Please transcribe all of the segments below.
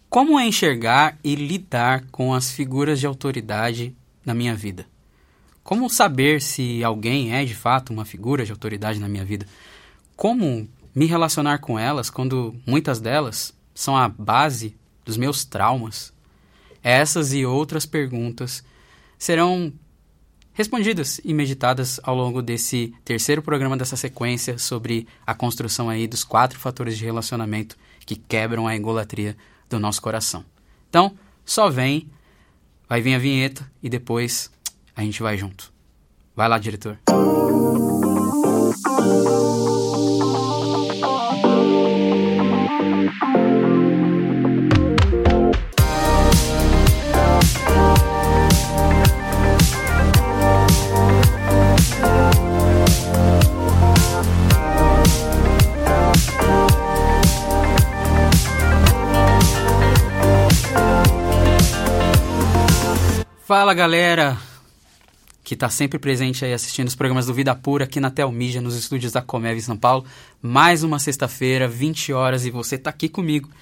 Como é enxergar e lidar com as figuras de autoridade na minha vida? Como saber se alguém é de fato uma figura de autoridade na minha vida? Como me relacionar com elas quando muitas delas são a base dos meus traumas? Essas e outras perguntas serão respondidas e meditadas ao longo desse terceiro programa dessa sequência sobre a construção aí dos 4 fatores de relacionamento que quebram a egolatria do nosso coração. Então, só vem, vai vir a vinheta e depois a gente vai junto. Vai lá, diretor. Fala, galera que está sempre presente aí assistindo os programas do Vida Pura aqui na Telmídia, nos estúdios da Comev em São Paulo. Mais uma sexta-feira, 20 horas, e você está aqui comigo.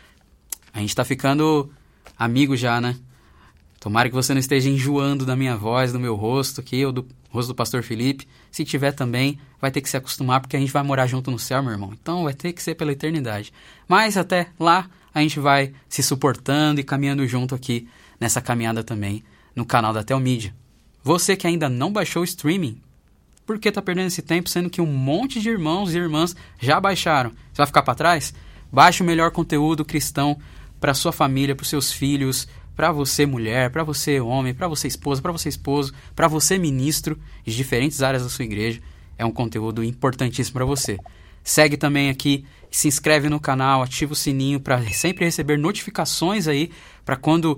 A gente está ficando amigo já, né? Tomara que você não esteja enjoando da minha voz, do meu rosto aqui, ou do rosto do pastor Felipe. Se tiver também, vai ter que se acostumar, porque a gente vai morar junto no céu, meu irmão. Então vai ter que ser pela eternidade. Mas até lá, a gente vai se suportando e caminhando junto aqui nessa caminhada também no canal da Telmídia. Você que ainda não baixou o streaming, por que está perdendo esse tempo, sendo que um monte de irmãos e irmãs já baixaram? Você vai ficar para trás? Baixe o melhor conteúdo cristão para sua família, para os seus filhos, para você mulher, para você homem, para você esposa, para você esposo, para você ministro de diferentes áreas da sua igreja. É um conteúdo importantíssimo para você. Segue também aqui, se inscreve no canal, ativa o sininho para sempre receber notificações aí, para quando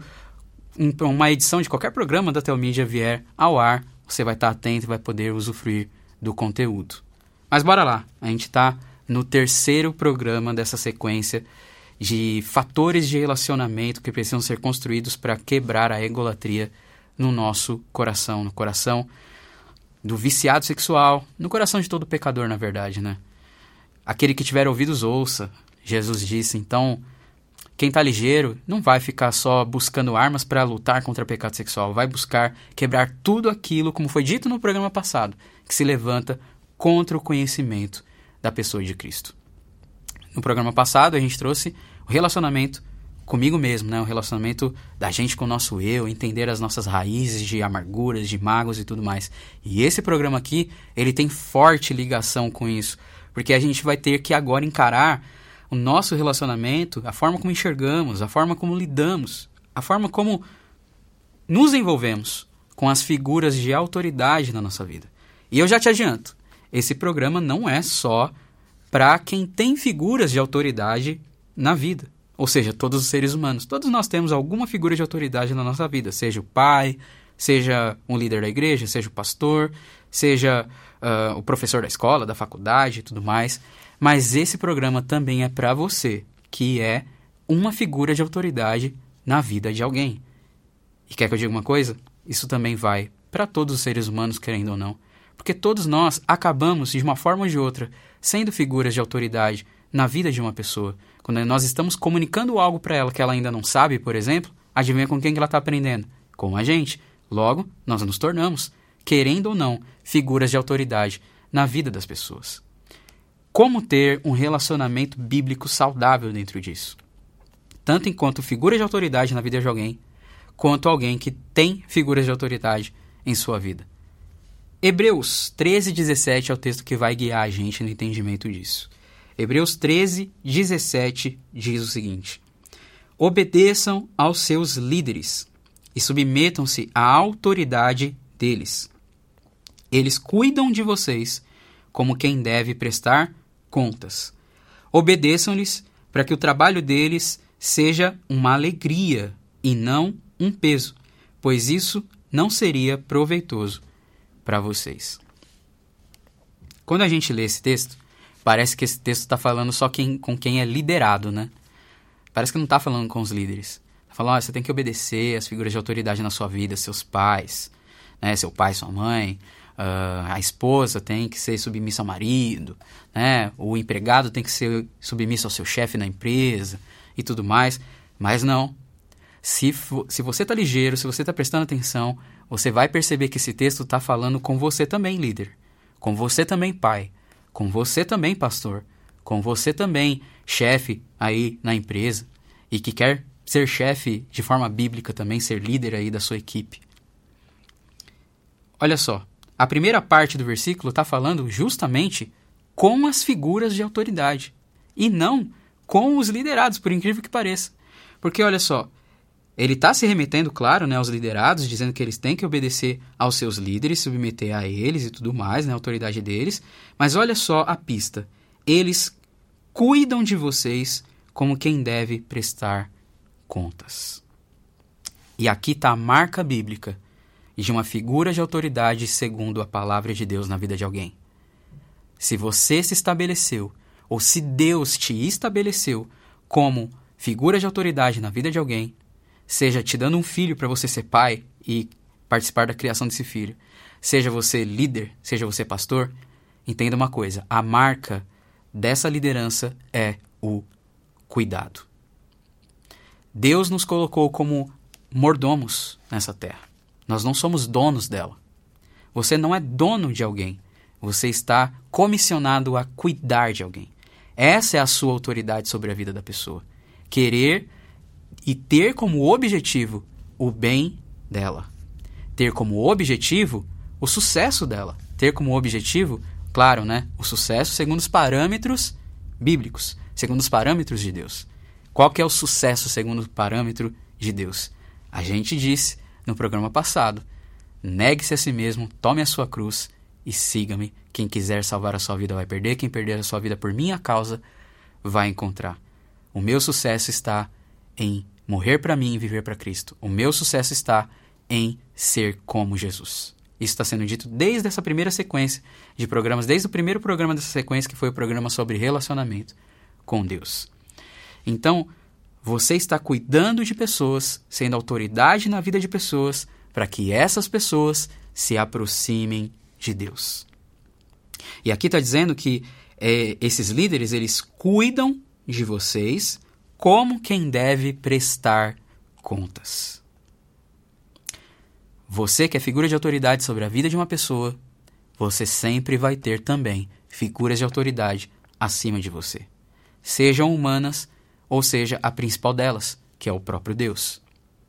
uma edição de qualquer programa da Telmídia vier ao ar, você vai estar atento e vai poder usufruir do conteúdo. Mas bora lá, a gente está no terceiro programa dessa sequência de fatores de relacionamento que precisam ser construídos para quebrar a egolatria no nosso coração, no coração do viciado sexual, no coração de todo pecador, na verdade, né? Aquele que tiver ouvidos ouça, Jesus disse. Então, quem está ligeiro não vai ficar só buscando armas para lutar contra o pecado sexual. Vai buscar quebrar tudo aquilo, como foi dito no programa passado, que se levanta contra o conhecimento da pessoa de Cristo. No programa passado, a gente trouxe o relacionamento comigo mesmo, né? O relacionamento da gente com o nosso eu, entender as nossas raízes de amarguras, de mágoas e tudo mais. E esse programa aqui, ele tem forte ligação com isso, porque a gente vai ter que agora encarar o nosso relacionamento, a forma como enxergamos, a forma como lidamos, a forma como nos envolvemos com as figuras de autoridade na nossa vida. E eu já te adianto, esse programa não é só para quem tem figuras de autoridade na vida. Ou seja, todos os seres humanos. Todos nós temos alguma figura de autoridade na nossa vida. Seja o pai, seja um líder da igreja, seja o pastor, seja o professor da escola, da faculdade e tudo mais. Mas esse programa também é para você, que é uma figura de autoridade na vida de alguém. E quer que eu diga uma coisa? Isso também vai para todos os seres humanos, querendo ou não. Porque todos nós acabamos, de uma forma ou de outra, sendo figuras de autoridade na vida de uma pessoa. Quando nós estamos comunicando algo para ela que ela ainda não sabe, por exemplo, adivinha com quem que ela está aprendendo? Com a gente. Logo, nós nos tornamos, querendo ou não, figuras de autoridade na vida das pessoas. Como ter um relacionamento bíblico saudável dentro disso? Tanto enquanto figura de autoridade na vida de alguém, quanto alguém que tem figuras de autoridade em sua vida. Hebreus 13:17 é o texto que vai guiar a gente no entendimento disso. Hebreus 13:17 diz o seguinte: obedeçam aos seus líderes e submetam-se à autoridade deles. Eles cuidam de vocês como quem deve prestar contas. Obedeçam-lhes para que o trabalho deles seja uma alegria e não um peso, pois isso não seria proveitoso para vocês. Quando a gente lê esse texto, parece que esse texto está falando só com quem é liderado, né? Parece que não está falando com os líderes. Está falando, você tem que obedecer às figuras de autoridade na sua vida, seus pais, né? Seu pai, sua mãe. A esposa tem que ser submissa ao marido, né? O empregado tem que ser submisso ao seu chefe na empresa e tudo mais. Mas não. Se você está ligeiro, se você está prestando atenção, você vai perceber que esse texto está falando com você também, líder. Com você também, pai. Com você também, pastor. Com você também, chefe aí na empresa. E que quer ser chefe de forma bíblica também, ser líder aí da sua equipe. Olha só, a primeira parte do versículo está falando justamente com as figuras de autoridade. E não com os liderados, por incrível que pareça. Porque, olha só, ele está se remetendo, claro, né, aos liderados, dizendo que eles têm que obedecer aos seus líderes, submeter a eles e tudo mais, né, a autoridade deles. Mas olha só a pista. Eles cuidam de vocês como quem deve prestar contas. E aqui está a marca bíblica de uma figura de autoridade segundo a palavra de Deus na vida de alguém. Se você se estabeleceu, ou se Deus te estabeleceu como figura de autoridade na vida de alguém, seja te dando um filho para você ser pai e participar da criação desse filho, seja você líder, seja você pastor, entenda uma coisa, a marca dessa liderança é o cuidado. Deus nos colocou como mordomos nessa terra. Nós não somos donos dela. Você não é dono de alguém. Você está comissionado a cuidar de alguém. Essa é a sua autoridade sobre a vida da pessoa. Querer e ter como objetivo o bem dela. Ter como objetivo o sucesso dela. Ter como objetivo, claro, né, o sucesso segundo os parâmetros bíblicos, segundo os parâmetros de Deus. Qual que é o sucesso segundo o parâmetro de Deus? A gente disse no programa passado, negue-se a si mesmo, tome a sua cruz e siga-me. Quem quiser salvar a sua vida vai perder, quem perder a sua vida por minha causa vai encontrar. O meu sucesso está em morrer para mim e viver para Cristo. O meu sucesso está em ser como Jesus. Isso está sendo dito desde essa primeira sequência de programas, desde o primeiro programa dessa sequência, que foi o programa sobre relacionamento com Deus. Então, você está cuidando de pessoas, sendo autoridade na vida de pessoas, para que essas pessoas se aproximem de Deus. E aqui está dizendo que esses líderes, eles cuidam de vocês como quem deve prestar contas. Você que é figura de autoridade sobre a vida de uma pessoa, você sempre vai ter também figuras de autoridade acima de você. Sejam humanas, ou seja, a principal delas, que é o próprio Deus.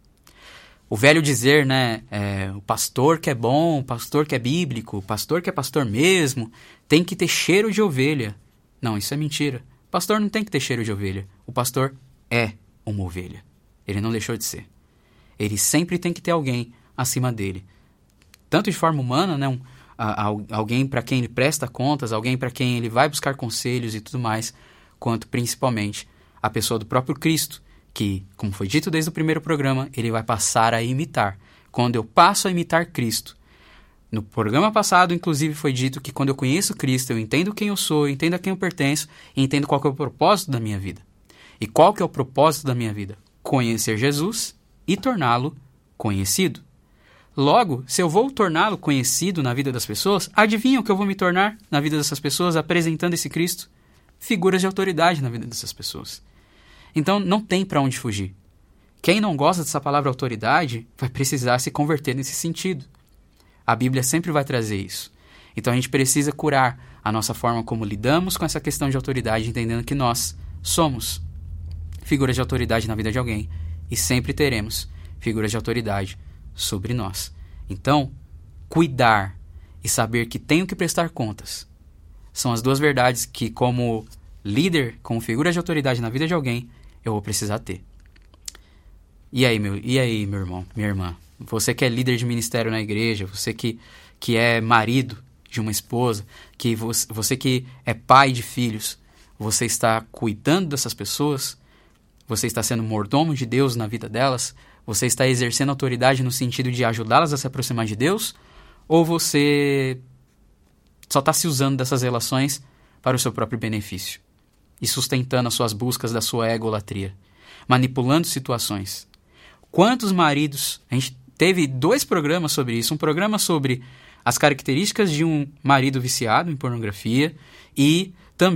O velho dizer, né, o pastor que é bom, o pastor que é bíblico, o pastor que é pastor mesmo, tem que ter cheiro de ovelha. Não, isso é mentira. O pastor não tem que ter cheiro de ovelha. O pastor é uma ovelha. Ele não deixou de ser. Ele sempre tem que ter alguém acima dele. Tanto de forma humana, né, alguém para quem ele presta contas, alguém para quem ele vai buscar conselhos e tudo mais, quanto principalmente a pessoa do próprio Cristo, que, como foi dito desde o primeiro programa, ele vai passar a imitar. Quando eu passo a imitar Cristo, no programa passado, inclusive, foi dito que quando eu conheço Cristo, eu entendo quem eu sou, eu entendo a quem eu pertenço e entendo qual que é o propósito da minha vida. E qual que é o propósito da minha vida? Conhecer Jesus e torná-lo conhecido. Logo, se eu vou torná-lo conhecido na vida das pessoas, adivinha o que eu vou me tornar na vida dessas pessoas apresentando esse Cristo? Figuras de autoridade na vida dessas pessoas. Então, não tem para onde fugir. Quem não gosta dessa palavra autoridade vai precisar se converter nesse sentido. A Bíblia sempre vai trazer isso. Então, a gente precisa curar a nossa forma como lidamos com essa questão de autoridade, entendendo que nós somos figuras de autoridade na vida de alguém e sempre teremos figuras de autoridade sobre nós. Então, cuidar e saber que tenho que prestar contas são as duas verdades que, como líder, como figura de autoridade na vida de alguém, eu vou precisar ter. E aí, meu irmão, minha irmã? Você que é líder de ministério na igreja, você que é marido de uma esposa, você que é pai de filhos, você está cuidando dessas pessoas? Você está sendo mordomo de Deus na vida delas? Você está exercendo autoridade no sentido de ajudá-las a se aproximar de Deus? Ou você só está se usando dessas relações para o seu próprio benefício e sustentando as suas buscas da sua egolatria, manipulando situações? Quantos maridos... A gente teve 2 programas sobre isso. Um programa sobre as características de um marido viciado em pornografia e também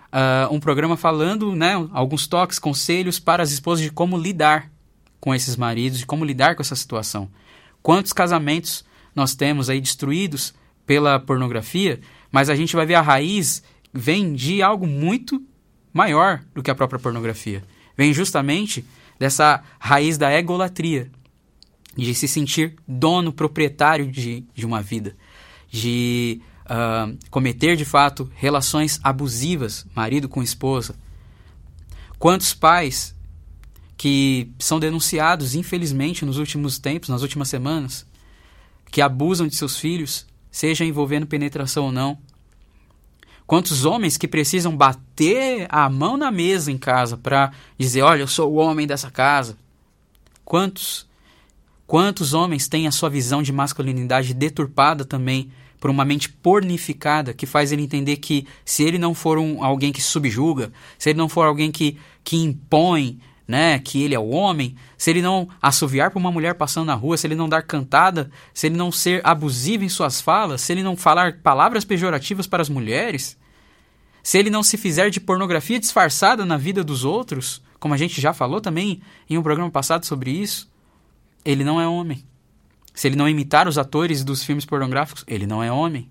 um programa falando, né, alguns toques, conselhos para as esposas de como lidar com esses maridos, de como lidar com essa situação. Quantos casamentos nós temos aí destruídos pela pornografia, mas a gente vai ver a raiz vem de algo muito maior do que a própria pornografia. Vem justamente dessa raiz da egolatria, de se sentir dono, proprietário de uma vida, de cometer de fato relações abusivas, marido com esposa. Quantos pais que são denunciados, infelizmente, nos últimos tempos, nas últimas semanas, que abusam de seus filhos, seja envolvendo penetração ou não. Quantos homens que precisam bater a mão na mesa em casa para dizer, olha, eu sou o homem dessa casa. Quantos homens têm a sua visão de masculinidade deturpada também por uma mente pornificada que faz ele entender que se ele não for alguém que subjuga, se ele não for alguém que impõe, né, que ele é o homem, se ele não assoviar para uma mulher passando na rua, se ele não dar cantada, se ele não ser abusivo em suas falas, se ele não falar palavras pejorativas para as mulheres, se ele não se fizer de pornografia disfarçada na vida dos outros, como a gente já falou também em um programa passado sobre isso, ele não é homem. Se ele não imitar os atores dos filmes pornográficos, ele não é homem.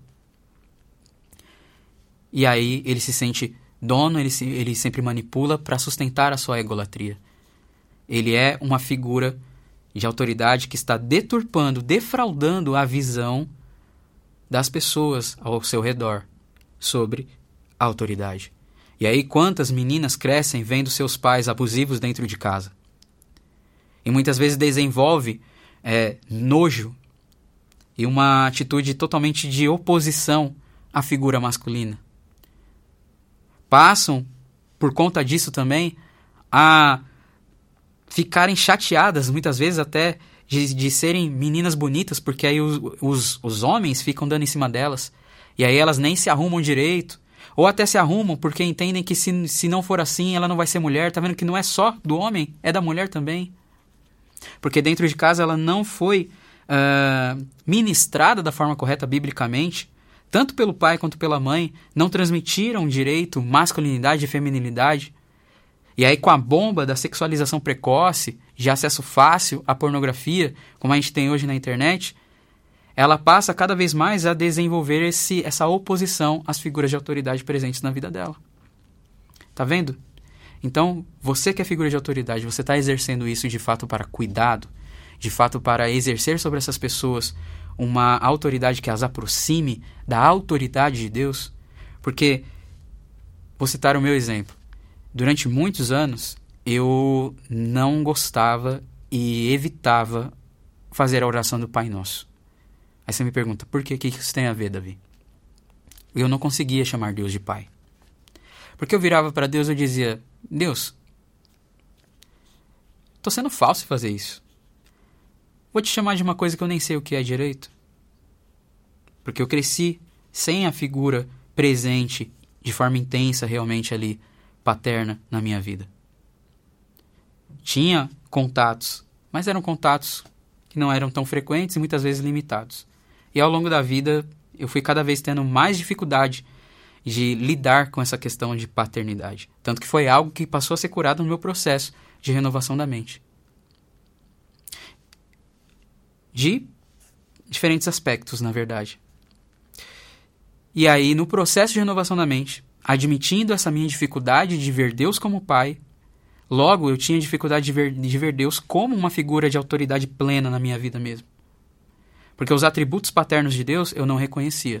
E aí ele se sente dono, ele sempre manipula para sustentar a sua egolatria. Ele é uma figura de autoridade que está deturpando, defraudando a visão das pessoas ao seu redor sobre a autoridade. E aí quantas meninas crescem vendo seus pais abusivos dentro de casa? E muitas vezes desenvolve nojo e uma atitude totalmente de oposição à figura masculina. Passam, por conta disso também, a ficarem chateadas, muitas vezes até de serem meninas bonitas, porque aí os homens ficam dando em cima delas, e aí elas nem se arrumam direito, ou até se arrumam porque entendem que se não for assim, ela não vai ser mulher. Tá vendo que não é só do homem, é da mulher também. Porque dentro de casa ela não foi ministrada da forma correta biblicamente, tanto pelo pai quanto pela mãe, não transmitiram direito masculinidade e feminilidade. E aí com a bomba da sexualização precoce, de acesso fácil à pornografia, como a gente tem hoje na internet, ela passa cada vez mais a desenvolver essa oposição às figuras de autoridade presentes na vida dela. Tá vendo? Então, você que é figura de autoridade, você está exercendo isso de fato para cuidado, de fato para exercer sobre essas pessoas uma autoridade que as aproxime da autoridade de Deus? Porque, vou citar o meu exemplo. Durante muitos anos, eu não gostava e evitava fazer a oração do Pai Nosso. Aí você me pergunta, por quê? O que isso tem a ver, Davi? Eu não conseguia chamar Deus de Pai. Porque eu virava para Deus e dizia, Deus, estou sendo falso em fazer isso. Vou te chamar de uma coisa que eu nem sei o que é direito. Porque eu cresci sem a figura presente, de forma intensa realmente ali, paterna na minha vida. Tinha contatos, mas eram contatos que não eram tão frequentes e muitas vezes limitados. E ao longo da vida eu fui cada vez tendo mais dificuldade de lidar com essa questão de paternidade. Tanto que foi algo que passou a ser curado no meu processo de renovação da mente. De diferentes aspectos, na verdade. E aí, no processo de renovação da mente, admitindo essa minha dificuldade de ver Deus como Pai, logo eu tinha dificuldade de ver Deus como uma figura de autoridade plena na minha vida mesmo. Porque os atributos paternos de Deus eu não reconhecia.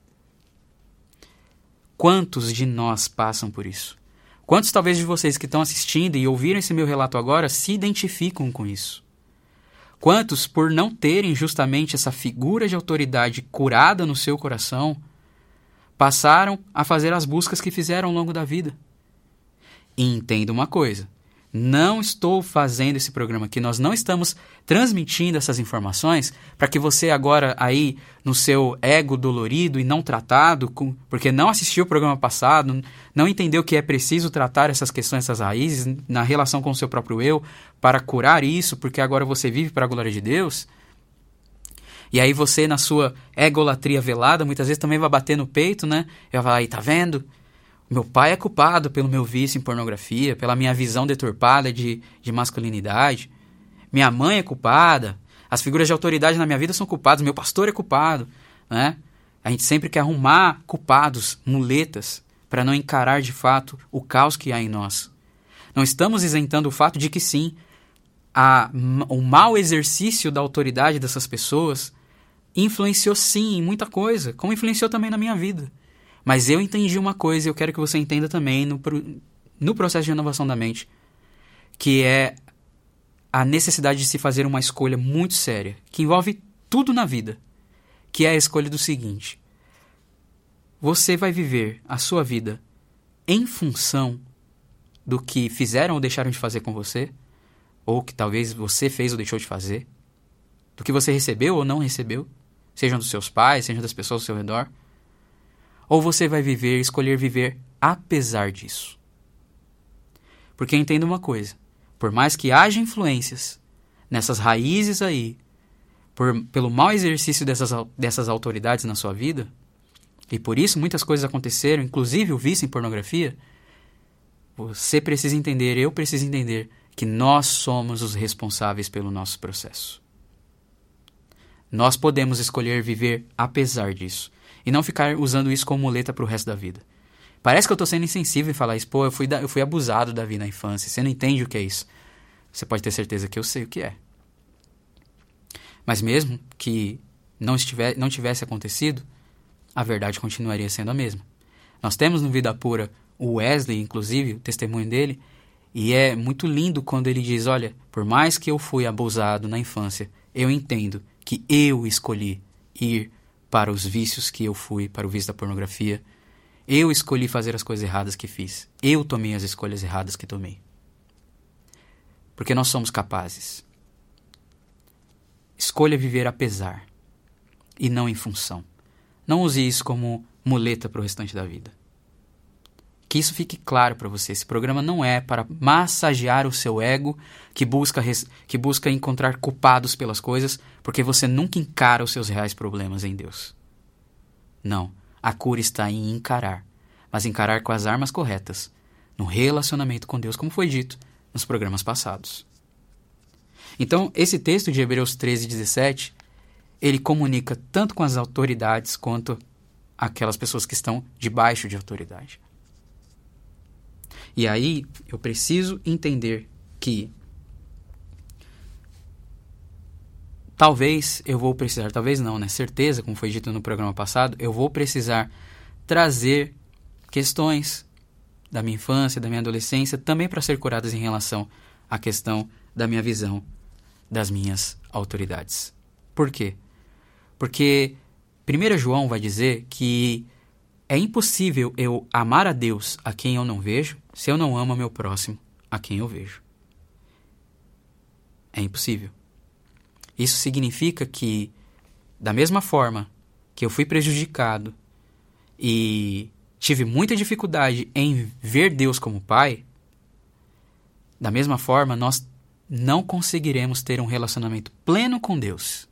Quantos de nós passam por isso? Quantos talvez de vocês que estão assistindo e ouviram esse meu relato agora se identificam com isso? Quantos, por não terem justamente essa figura de autoridade curada no seu coração, passaram a fazer as buscas que fizeram ao longo da vida? E entenda uma coisa, não estou fazendo esse programa aqui, nós não estamos transmitindo essas informações para que você agora aí, no seu ego dolorido e não tratado, porque não assistiu o programa passado, não entendeu que é preciso tratar essas questões, essas raízes, na relação com o seu próprio eu, para curar isso, porque agora você vive para a glória de Deus. E aí você, na sua egolatria velada, muitas vezes também vai bater no peito, né? E vai falar, aí, tá vendo? Meu pai é culpado pelo meu vício em pornografia, pela minha visão deturpada de masculinidade. Minha mãe é culpada. As figuras de autoridade na minha vida são culpadas. Meu pastor é culpado, né? A gente sempre quer arrumar culpados, muletas, para não encarar de fato o caos que há em nós. Não estamos isentando o fato de que sim, o mau exercício da autoridade dessas pessoas influenciou sim em muita coisa, como influenciou também na minha vida. Mas eu entendi uma coisa e eu quero que você entenda também no processo de renovação da mente, que é a necessidade de se fazer uma escolha muito séria, que envolve tudo na vida, que é a escolha do seguinte: você vai viver a sua vida em função do que fizeram ou deixaram de fazer com você, ou que talvez você fez ou deixou de fazer, do que você recebeu ou não recebeu, sejam dos seus pais, sejam das pessoas ao seu redor, ou você vai escolher viver apesar disso. Porque entenda uma coisa, por mais que haja influências nessas raízes aí, pelo mau exercício dessas autoridades na sua vida, e por isso muitas coisas aconteceram, inclusive o vício em pornografia, você precisa entender, eu preciso entender, que nós somos os responsáveis pelo nosso processo. Nós podemos escolher viver apesar disso, e não ficar usando isso como muleta para o resto da vida. Parece que eu estou sendo insensível em falar isso. Pô, eu fui abusado da vida na infância. Você não entende o que é isso. Você pode ter certeza que eu sei o que é. Mas mesmo que não tivesse acontecido, a verdade continuaria sendo a mesma. Nós temos no Vida Pura o Wesley, inclusive, o testemunho dele, e é muito lindo quando ele diz, olha, por mais que eu fui abusado na infância, eu entendo que eu escolhi ir para os vícios que eu fui, para o vício da pornografia. Eu escolhi fazer as coisas erradas que fiz. Eu tomei as escolhas erradas que tomei. Porque nós somos capazes. Escolha viver apesar e não em função. Não use isso como muleta para o restante da vida. Que isso fique claro para você. Esse programa não é para massagear o seu ego, que busca encontrar culpados pelas coisas, porque você nunca encara os seus reais problemas em Deus. Não. A cura está em encarar, mas encarar com as armas corretas, no relacionamento com Deus, como foi dito nos programas passados. Então, esse texto de Hebreus 13:17, ele comunica tanto com as autoridades quanto aquelas pessoas que estão debaixo de autoridade. E aí, eu preciso entender que talvez eu vou precisar, talvez não, né? Certeza, como foi dito no programa passado, eu vou precisar trazer questões da minha infância, da minha adolescência, também para ser curadas em relação à questão da minha visão das minhas autoridades. Por quê? Porque 1 João vai dizer que é impossível eu amar a Deus a quem eu não vejo, se eu não amo ao meu próximo a quem eu vejo. É impossível. Isso significa que, da mesma forma que eu fui prejudicado e tive muita dificuldade em ver Deus como Pai, da mesma forma nós não conseguiremos ter um relacionamento pleno com Deus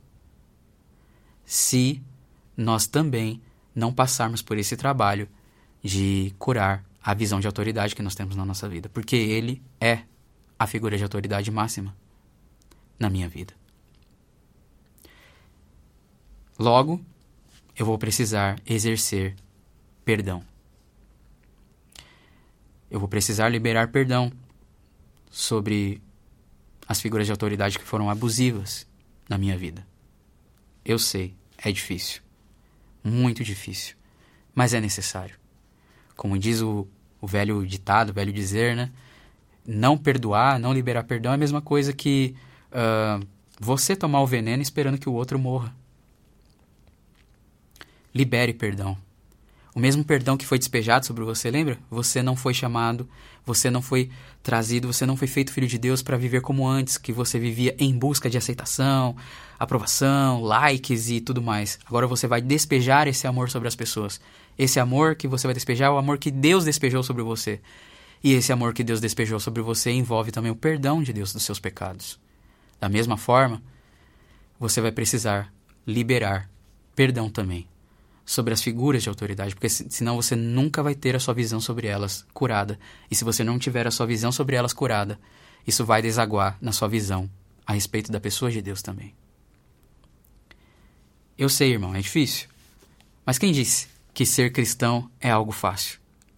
se nós também não passarmos por esse trabalho de curar a visão de autoridade que nós temos na nossa vida. Porque Ele é a figura de autoridade máxima na minha vida. Logo, eu vou precisar exercer perdão. Eu vou precisar liberar perdão sobre as figuras de autoridade que foram abusivas na minha vida. Eu sei, é difícil. Muito difícil. Mas é necessário. Como diz o velho ditado, o velho dizer, né? Não perdoar, não liberar perdão é a mesma coisa que você tomar o veneno esperando que o outro morra. Libere perdão. O mesmo perdão que foi despejado sobre você, lembra? Você não foi chamado, você não foi trazido, você não foi feito filho de Deus para viver como antes, que você vivia em busca de aceitação, aprovação, likes e tudo mais. Agora você vai despejar esse amor sobre as pessoas. Esse amor que você vai despejar é o amor que Deus despejou sobre você. E esse amor que Deus despejou sobre você envolve também o perdão de Deus dos seus pecados. Da mesma forma, você vai precisar liberar perdão também sobre as figuras de autoridade, porque senão você nunca vai ter a sua visão sobre elas curada. E se você não tiver a sua visão sobre elas curada, isso vai desaguar na sua visão a respeito da pessoa de Deus também. Eu sei, irmão, é difícil. Mas quem disse que ser cristão é algo fácil?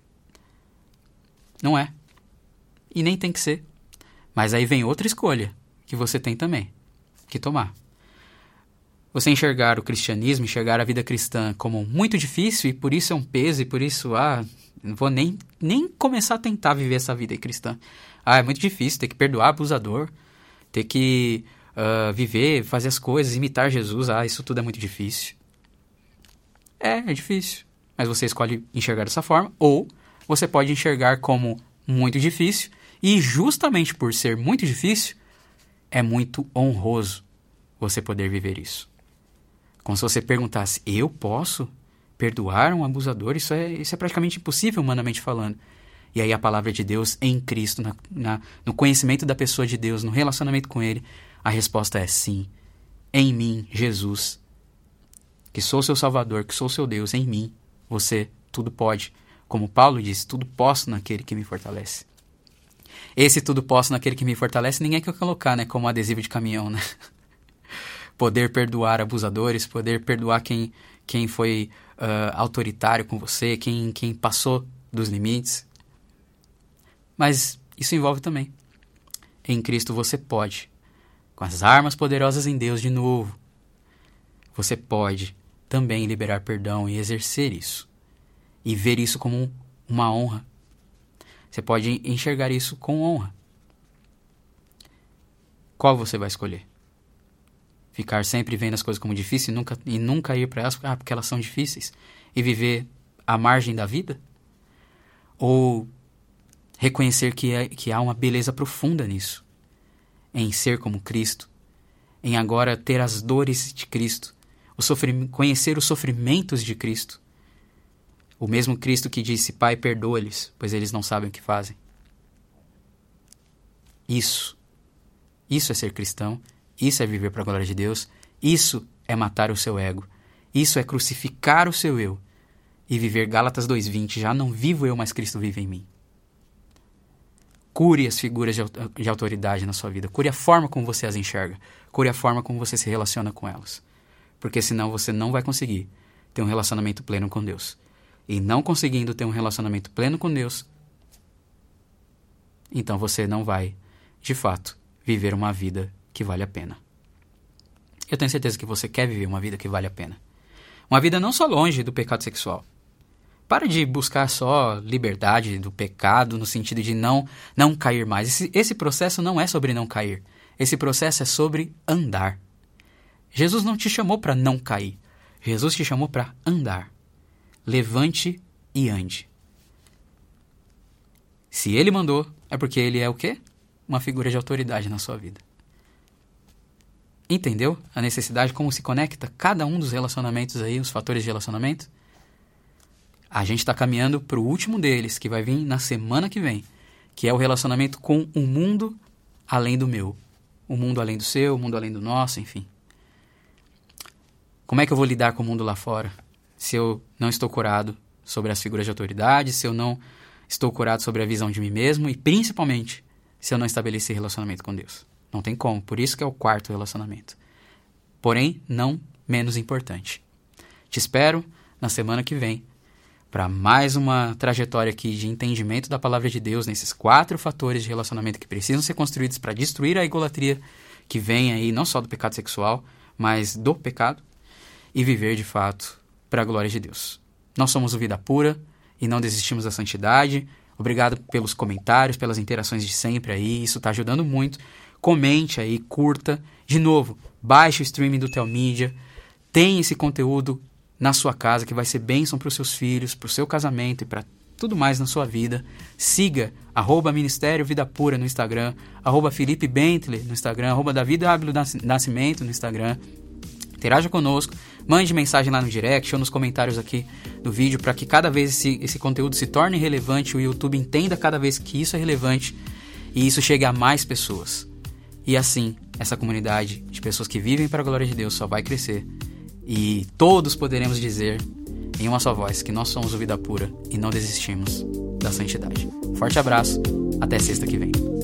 Não é. E nem tem que ser. Mas aí vem outra escolha que você tem também que tomar. Você enxergar o cristianismo, enxergar a vida cristã como muito difícil e por isso é um peso e por isso, não vou nem começar a tentar viver essa vida aí cristã. É muito difícil, ter que perdoar abusador, ter que viver, fazer as coisas, imitar Jesus, isso tudo é muito difícil. É difícil, mas você escolhe enxergar dessa forma, ou você pode enxergar como muito difícil e justamente por ser muito difícil, é muito honroso você poder viver isso. Como se você perguntasse, eu posso perdoar um abusador? Isso é praticamente impossível, humanamente falando. E aí a palavra de Deus em Cristo, no conhecimento da pessoa de Deus, no relacionamento com Ele, a resposta é sim. Em mim, Jesus, que sou seu Salvador, que sou seu Deus, em mim, você tudo pode. Como Paulo disse, tudo posso naquele que me fortalece. Esse tudo posso naquele que me fortalece, ninguém quer colocar, como adesivo de caminhão, Poder perdoar abusadores, poder perdoar quem foi autoritário com você, quem passou dos limites. Mas isso envolve também. Em Cristo você pode, com as armas poderosas em Deus de novo, você pode também liberar perdão e exercer isso. E ver isso como uma honra. Você pode enxergar isso com honra. Qual você vai escolher? Ficar sempre vendo as coisas como difíceis e nunca ir para elas porque elas são difíceis e viver à margem da vida? Ou reconhecer que há uma beleza profunda nisso, em ser como Cristo, em agora ter as dores de Cristo, conhecer os sofrimentos de Cristo, o mesmo Cristo que disse, Pai, perdoa-lhes, pois eles não sabem o que fazem. Isso é ser cristão. Isso é viver para a glória de Deus. Isso é matar o seu ego. Isso é crucificar o seu eu. E viver Gálatas 2:20. Já não vivo eu, mas Cristo vive em mim. Cure as figuras de autoridade na sua vida. Cure a forma como você as enxerga. Cure a forma como você se relaciona com elas. Porque senão você não vai conseguir ter um relacionamento pleno com Deus. E não conseguindo ter um relacionamento pleno com Deus, então você não vai, de fato, viver uma vida que vale a pena. Eu tenho certeza que você quer viver uma vida que vale a pena. Uma vida não só longe do pecado sexual. Para de buscar só liberdade do pecado no sentido de não cair mais. Esse processo não é sobre não cair. Esse processo é sobre andar. Jesus não te chamou para não cair. Jesus te chamou para andar. Levante e ande. Se Ele mandou, é porque Ele é o quê? Uma figura de autoridade na sua vida. Entendeu a necessidade, como se conecta cada um dos relacionamentos aí, os fatores de relacionamento? A gente está caminhando para o último deles, que vai vir na semana que vem, que é o relacionamento com o mundo além do meu. O mundo além do seu, o mundo além do nosso, enfim. Como é que eu vou lidar com o mundo lá fora? Se eu não estou curado sobre as figuras de autoridade, se eu não estou curado sobre a visão de mim mesmo e, principalmente, se eu não estabelecer relacionamento com Deus. Não tem como, por isso que é o quarto relacionamento. Porém, não menos importante. Te espero na semana que vem para mais uma trajetória aqui de entendimento da palavra de Deus nesses 4 fatores de relacionamento que precisam ser construídos para destruir a idolatria que vem aí, não só do pecado sexual, mas do pecado, e viver de fato para a glória de Deus. Nós somos o Vida Pura e não desistimos da santidade. Obrigado pelos comentários, pelas interações de sempre aí, isso está ajudando muito. Comente aí, curta. De novo, baixe o streaming do Telmídia. Tem esse conteúdo na sua casa que vai ser bênção para os seus filhos, para o seu casamento e para tudo mais na sua vida. Siga @Ministério Vida Pura no Instagram, @Felipe Bentley no Instagram, @DaviDW Nascimento no Instagram. Interaja conosco, mande mensagem lá no direct ou nos comentários aqui do vídeo para que cada vez esse conteúdo se torne relevante, o YouTube entenda cada vez que isso é relevante e isso chegue a mais pessoas. E assim, essa comunidade de pessoas que vivem para a glória de Deus só vai crescer e todos poderemos dizer em uma só voz, que nós somos o Vida Pura e não desistimos da santidade. Forte abraço, até sexta que vem.